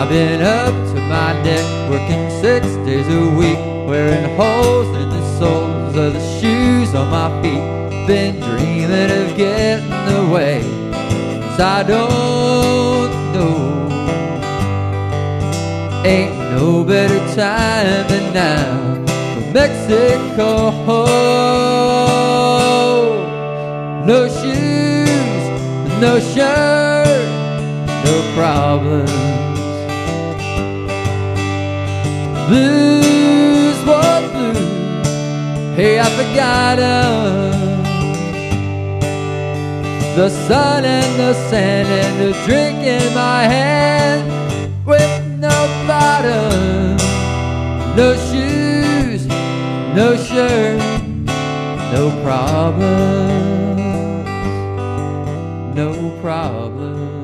I've been up to my neck, working 6 days a week, wearing holes in the soles of the shoes on my feet. Been dreaming of getting away, 'cause I don't know. Ain't no better time than now for Mexico. No shoes, no shirt, no problems. Blues, what blues? Hey, I forgot 'em. The sun and the sand and the drink in my hand with no bottom. No shoes, no shirt, no problems. No problems.